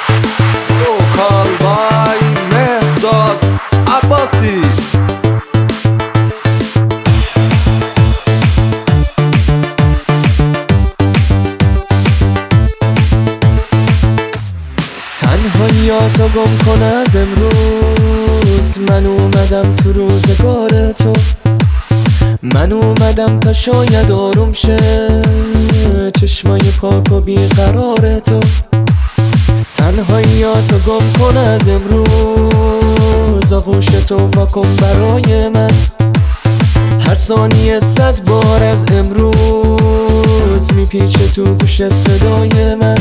وکال بای مهرداد عباسی. تنهاییاتو گم کن از امروز، من اومدم تو روزگار تو، من اومدم تا شاید آروم شه چشمای پاک و بیقرار تو. تنهاییاتو گم کن از امروز، آغوش تو واکن برای من، هر ثانیه 100 بار از امروز میپیچه تو گوش صدای من.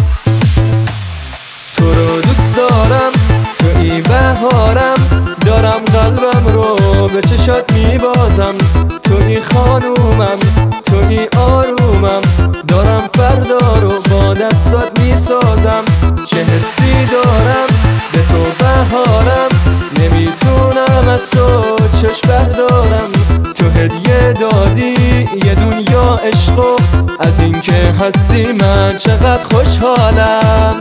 تو رو دوست دارم، توی بهارم، دارم قلبم رو به چشات میبازم. توی خانومم، توی آرومم، دارم فردا رو با دستات میسازم. چه حسی دارم به تو بهارم، نمیتونم از تو چشم بردارم. تو هدیه دادی یه دنیا عشق و از اینکه هستی من چقدر خوشحالم.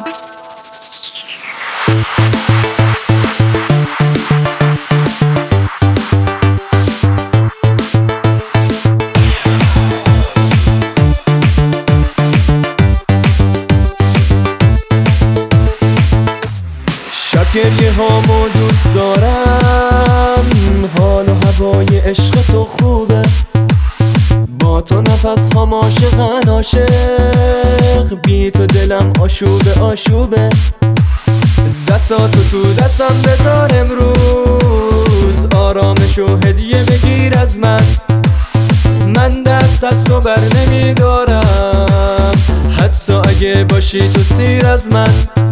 شب گریه هامو دوست دارم، حال و هوای عشق تو خوبه، با تو نفس هام عاشقن عاشق، بی تو دلم آشوبه آشوبه. دستاتو تو دستم بذار امروز، آرامش و هدیه بگیر از من، من دست از تو بر نمیدارم حتی اگه باشی تو سیر از من.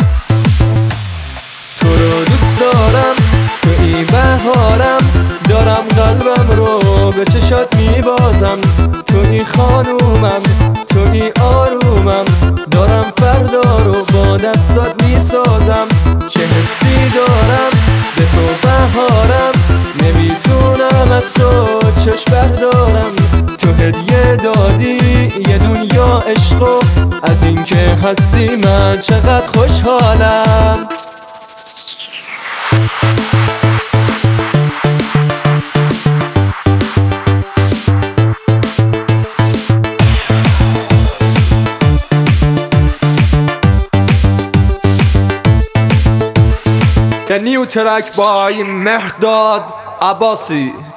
تو رو دوست دارم، توی بهارم، دارم قلبم رو به چشات میبازم. توی خانومم، توی آرومم، دارم فردا رو با دستات میسازم. چه حسی دارم به تو بهارم، نمیتونم از تو چشم بردارم. تو هدیه دادی یه دنیا عشق و از اینکه هستی من چقدر خوشحالم. The new track by Mehrdad Abbasi.